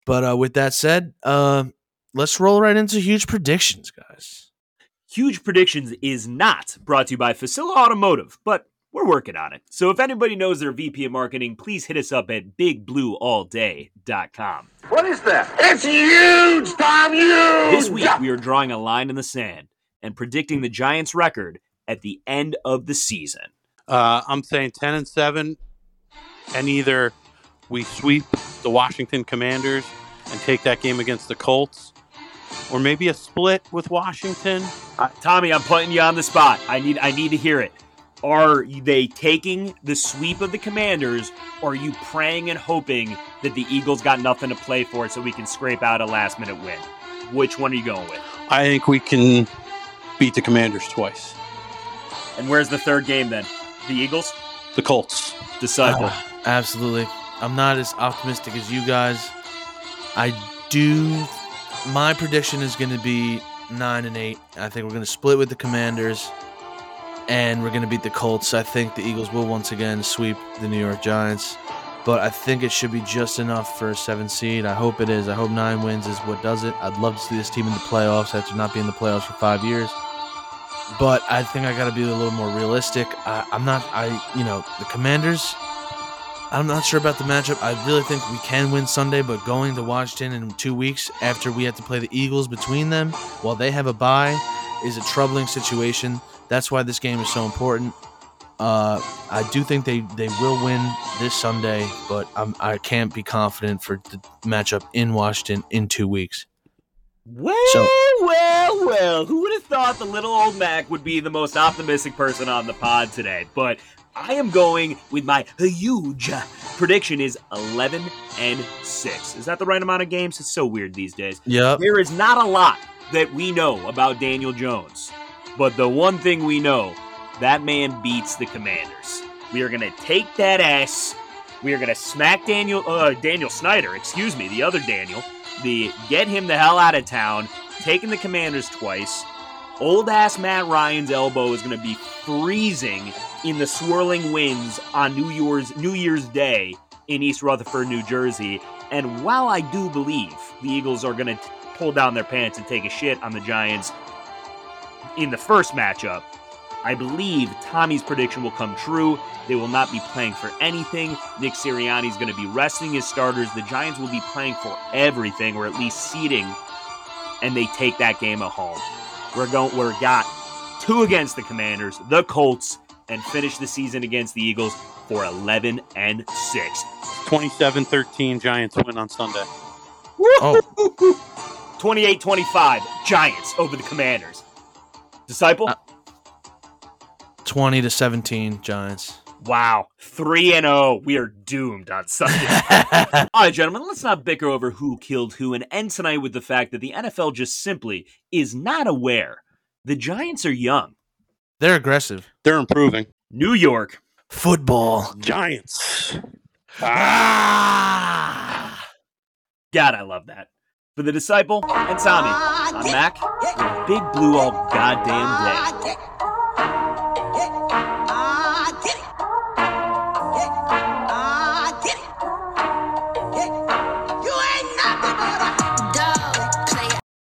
But with that said, let's roll right into huge predictions, guys. Huge Predictions is not brought to you by Facila Automotive, but we're working on it. So if anybody knows their VP of marketing, please hit us up at bigblueallday.com. What is that? It's huge, Tom, huge! This week, we are drawing a line in the sand and predicting the Giants' record at the end of the season. I'm saying 10-7, and either we sweep the Washington Commanders and take that game against the Colts, or maybe a split with Washington. Tommy, I'm putting you on the spot. I need to hear it. Are they taking the sweep of the Commanders, or are you praying and hoping that the Eagles got nothing to play for so we can scrape out a last-minute win? Which one are you going with? I think we can beat the Commanders twice. And where's the third game then? The Eagles? The Colts. Disciple. Absolutely. I'm not as optimistic as you guys. My prediction is going to be 9-8. I think we're going to split with the Commanders, and we're going to beat the Colts. I think the Eagles will once again sweep the New York Giants, but I think it should be just enough for a 7 seed. I hope it is. I hope 9 wins is what does it. I'd love to see this team in the playoffs after not being in the playoffs for 5 years. But I think I got to be a little more realistic. The Commanders, I'm not sure about the matchup. I really think we can win Sunday, but going to Washington in 2 weeks after we have to play the Eagles between them while they have a bye is a troubling situation. That's why this game is so important. I do think they will win this Sunday, but I can't be confident for the matchup in Washington in 2 weeks. Well. Who would have thought the little old Mac would be the most optimistic person on the pod today? But I am going with my huge prediction is 11-6. Is that the right amount of games? It's so weird these days. Yeah. There is not a lot that we know about Daniel Jones, but the one thing we know, that man beats the Commanders. We are going to take that ass. We are going to smack Daniel Snyder, the other Daniel. Get him the hell out of town. Taking the Commanders twice. Old-ass Matt Ryan's elbow is going to be freezing in the swirling winds on New Year's Day in East Rutherford, New Jersey. And while I do believe the Eagles are going to pull down their pants and take a shit on the Giants in the first matchup, I believe Tommy's prediction will come true. They will not be playing for anything. Nick Sirianni is going to be resting his starters. The Giants will be playing for everything, or at least seeding, and they take that game at home. We're got 2 against the Commanders, the Colts, and finish the season against the Eagles for 11-6. 27-13 Giants win on Sunday. Oh. 28-25 Giants over the Commanders. Disciple? 20-17 Giants. Wow. 3-0. We are doomed on Sunday. All right, gentlemen, let's not bicker over who killed who and end tonight with the fact that the NFL just simply is not aware. The Giants are young. They're aggressive. They're improving. New York. Football. Giants. God, I love that. For the Disciple and Tommy, I'm Mac. Big Blue all goddamn day.